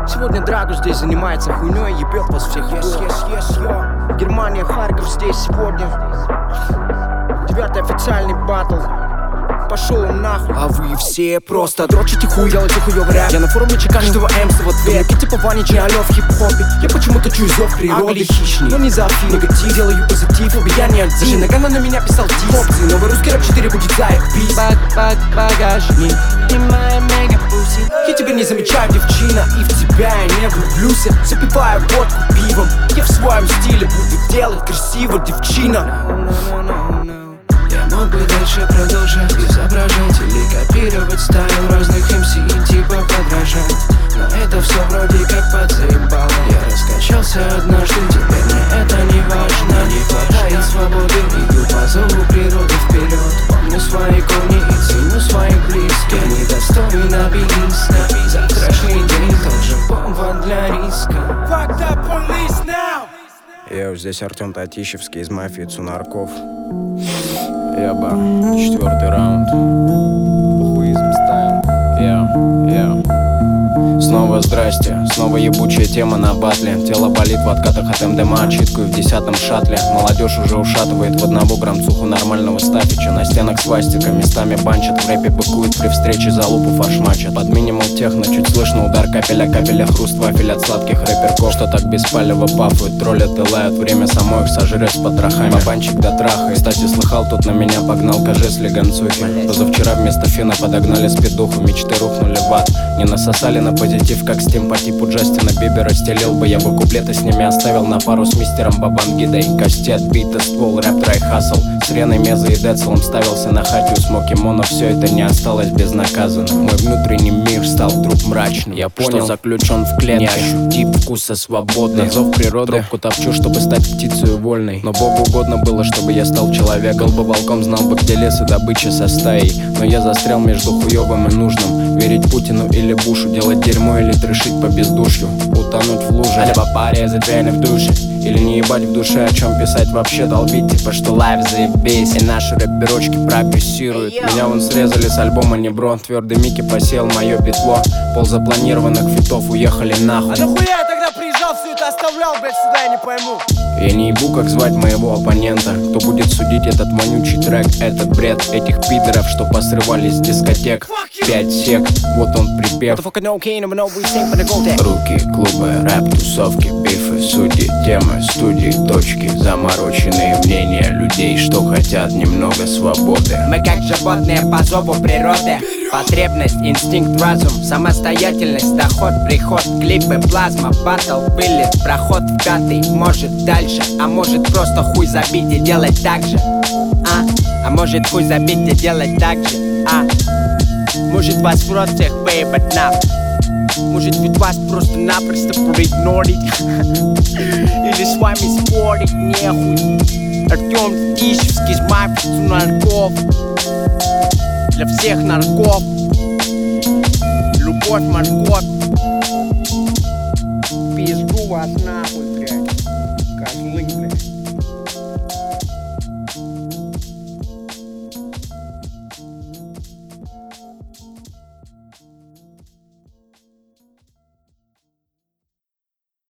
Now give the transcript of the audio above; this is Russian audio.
Сегодня Драгу здесь занимается хуйней, ебет вас всех. Германия, Харьков здесь сегодня. 9-й официальный батл. Пошел он нахуй. А вы все просто дрочите хуй, делайте хуёвый рэп. Я на форуме каждого эмса в ответ. Типа Ваничи, алё в хип-хопе. Я почему-то чую зов природы. Хищный, но не за афин. Негатив, делаю позитив, я не один. Саши Нагана на меня писал диск. Хлопцы, новый русский рэп 4 будет за их бис. Багажник, и моя мега-пуси. Я тебя не замечаю, девчина, и в тебя я не влюблюсь. Запиваю водку пивом. Я в своем стиле буду делать красиво, девчина. Мог бы дальше продолжать изображать или копировать стайл разных МС и типа подражать. Но это все вроде как подзаебало. Я раскачался однажды, теперь мне это не важно. Не хватает свободы, иду по зову природы вперед. Помню свои корни и ценю своих близких. Недостойно бис, завтрашний день тоже бомба для риска. Fucked up police now. Йоу, здесь Артем Татищевский из мафии Цунарков. Яба, 4-й раунд. Похуизм стайл. Снова здрасте, снова ебучая тема на батле. Тело болит в откатах от МДМА, читкаю в 10-м шаттле. Молодежь уже ушатывает в 1 грамцуху нормального стафича. На стенах свастика, местами банчат. В рэпе быкует при встрече, за лупу фаршмачат. Под минимал техно, чуть слышно удар капеля, хруст вафель от сладких рэперков. Что так беспалево пафают, троллят и лают. Время само их сожрет с потрохами. Бабанчик до траха. Кстати, слыхал, тут на меня погнал КЖ с лиганцухи. Позавчера вместо фена подогнали спидуху. Мечты рухнули в ад. Не насосали на позитив, как Стим по типу Джастина Бибера. Стелил бы я бы куплеты с ними оставил на пару с мистером Бабангидой. Кости отбиты, ствол, рэп, трай, хасл. С Реной, Мезой и Децелом ставился на хате у Смоки-Мо, но все это не осталось безнаказанно. Мой внутренний мир стал вдруг мрачным. Я понял, что заключен в клетке, не ощутив вкуса свободы. На зов природы тропку топчу, чтобы стать птицей вольной. Но Богу угодно было, чтобы я стал человеком. Был бы волком, знал бы, где лес и добыча со стаей. Но я застрял между хуёвым и нужным. Верить Путину или Бушу, делать дерьмо или трешить по бездушью. Утонуть в луже, либо порезать вены в душе. Или не ебать в душе, о чем писать вообще, долбить типа что лайв заебись. И наши рэперочки прогрессируют. Меня вон срезали с альбома Небро. Твердый Микки посеял мое петло. Пол запланированных фитов уехали нахуй. А нахуя я тогда приезжал, все это оставлял, блять, сюда, я не пойму. Я не ебу, как звать моего оппонента. Кто будет судить этот вонючий трек, этот бред этих пидоров, что посрывались с дискотек. 5 сек, вот он припев. Руки, клубы, рэп, тусовки, бифы, судьи, темы, студии, точки. Замороченные мнения людей, что хотят немного свободы. Мы как животные по зову природы. Потребность, инстинкт, разум, самостоятельность, доход, приход, клипы, плазма, баттл, вылет, проход в 5-й. Может дальше, а может просто хуй забить и делать так же. А может хуй забить и делать так же. Может вас в всех выебать нахуй. Может ведь вас просто-напросто проигнорить. Или с вами спорить нехуй. Артем Татищевский из мафии Цунарков. Для всех нарков. Любовь, морковь. Пизду вас нахуй.